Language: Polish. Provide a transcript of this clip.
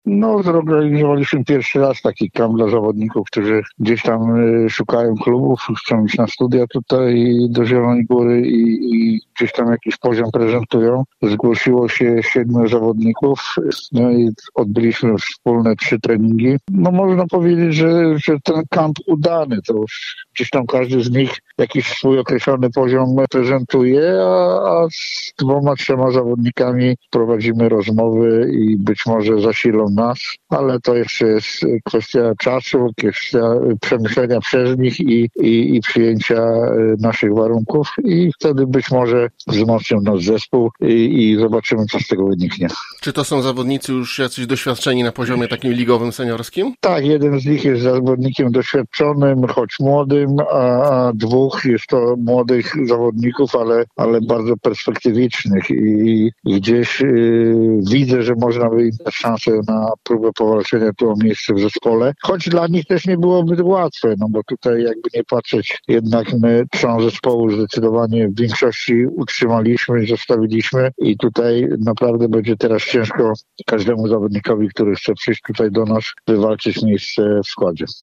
No, zorganizowaliśmy pierwszy raz taki kamp dla zawodników, którzy gdzieś tam szukają klubów, chcą iść na studia tutaj do Zielonej Góry i gdzieś tam jakiś poziom prezentują. Zgłosiło się 7 zawodników, no i odbyliśmy wspólne 3 treningi. No można powiedzieć, że ten kamp udany, to już gdzieś tam każdy z nich jakiś swój określony poziom prezentuje, a z 2-3 zawodnikami prowadzimy rozmowy i być może zasilą nas, ale to jeszcze jest kwestia czasu, kwestia przemyślenia przez nich i przyjęcia naszych warunków i wtedy być może wzmocnią nasz zespół i zobaczymy, co z tego wyniknie. Czy to są zawodnicy już jacyś doświadczeni na poziomie takim ligowym, seniorskim? Tak, jeden z nich jest zawodnikiem doświadczonym, choć młodym, a 2 jest to młodych zawodników, ale bardzo perspektywicznych i gdzieś widzę, że można by im dać szansę na próbę powalczenia tu o miejsce w zespole, choć dla nich też nie byłoby łatwe, no bo tutaj jakby nie patrzeć, jednak my 3 zespołu zdecydowanie w większości utrzymaliśmy, zostawiliśmy i tutaj naprawdę będzie teraz ciężko każdemu zawodnikowi, który chce przyjść tutaj do nas, wywalczyć miejsce w składzie.